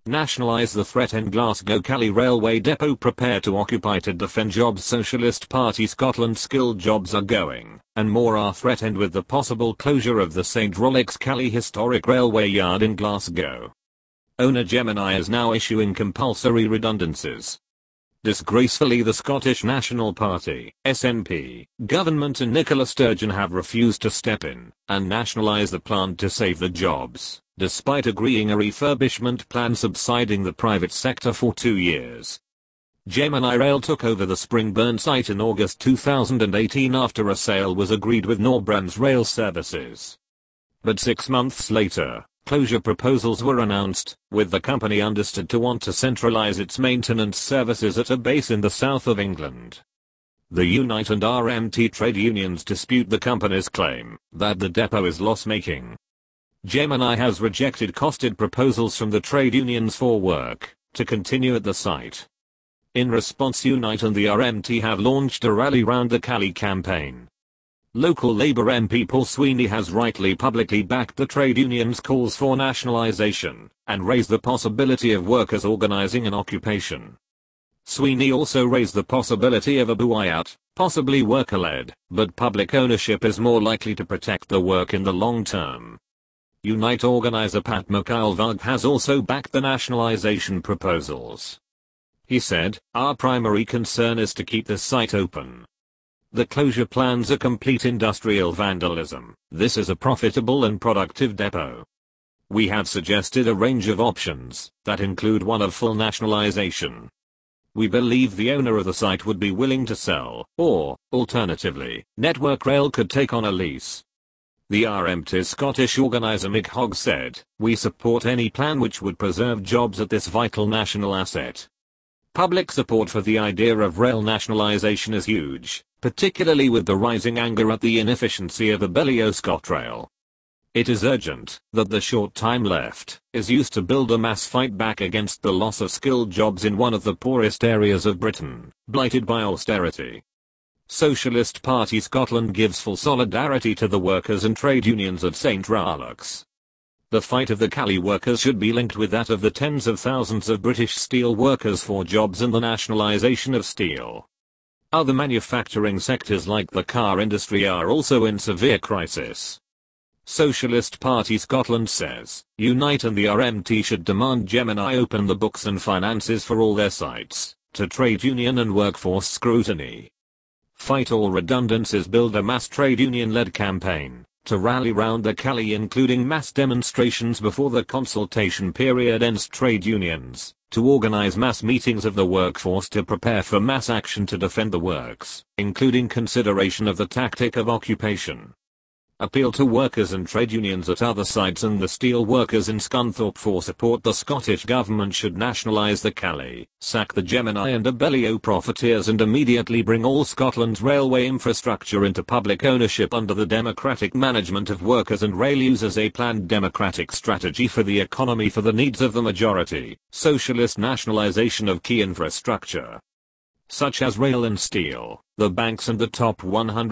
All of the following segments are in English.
nationalise the threatened Glasgow Calais railway depot, prepare to occupy to defend jobs. Socialist Party Scotland. Skilled jobs are going, and more are threatened with the possible closure of the St Rollix Calais historic railway yard in Glasgow. Owner Gemini is now issuing compulsory redundancies. Disgracefully, the Scottish National Party, SNP, government and Nicola Sturgeon have refused to step in and nationalise the plant to save the jobs, despite agreeing a refurbishment plan subsiding the private sector for 2 years. Gemini Rail took over the Springburn site in August 2018 after a sale was agreed with Knorr-Bremse Rail Services. But 6 months later, closure proposals were announced, with the company understood to want to centralise its maintenance services at a base in the south of England. The Unite and RMT trade unions dispute the company's claim that the depot is loss-making. Gemini has rejected costed proposals from the trade unions for work to continue at the site. In response, Unite and the RMT have launched a rally round the Calais campaign. Local Labour MP Paul Sweeney has rightly publicly backed the trade union's calls for nationalisation and raised the possibility of workers organising an occupation. Sweeney also raised the possibility of a buyout, possibly worker-led, but public ownership is more likely to protect the work in the long term. Unite organiser Pat McIlvaig has also backed the nationalisation proposals. He said, "Our primary concern is to keep the site open. The closure plans are complete industrial vandalism. This is a profitable and productive depot. We have suggested a range of options that include one of full nationalisation. We believe the owner of the site would be willing to sell, or, alternatively, Network Rail could take on a lease." The RMT's Scottish organiser Mick Hogg said, "We support any plan which would preserve jobs at this vital national asset." Public support for the idea of rail nationalisation is huge, particularly with the rising anger at the inefficiency of Abellio ScotRail. It is urgent that the short time left is used to build a mass fight back against the loss of skilled jobs in one of the poorest areas of Britain, blighted by austerity. Socialist Party Scotland gives full solidarity to the workers and trade unions of St Rollix. The fight of the Calais workers should be linked with that of the tens of thousands of British steel workers for jobs and the nationalisation of steel. Other manufacturing sectors like the car industry are also in severe crisis. Socialist Party Scotland says, Unite and the RMT should demand Gemini open the books and finances for all their sites to trade union and workforce scrutiny. Fight all redundancies. Build a mass trade union-led campaign to rally round the Calais, including mass demonstrations before the consultation period ends. Trade unions to organise mass meetings of the workforce to prepare for mass action to defend the works, including consideration of the tactic of occupation. Appeal to workers and trade unions at other sites and the steel workers in Scunthorpe for support. The Scottish Government should nationalise the Calais, sack the Gemini and Abellio profiteers and immediately bring all Scotland's railway infrastructure into public ownership under the democratic management of workers and rail users. A planned democratic strategy for the economy for the needs of the majority. Socialist nationalisation of key infrastructure, such as rail and steel, the banks and the top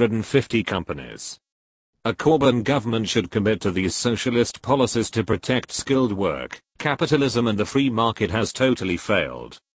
150 companies. A Corbyn government should commit to these socialist policies to protect skilled work. Capitalism and the free market has totally failed.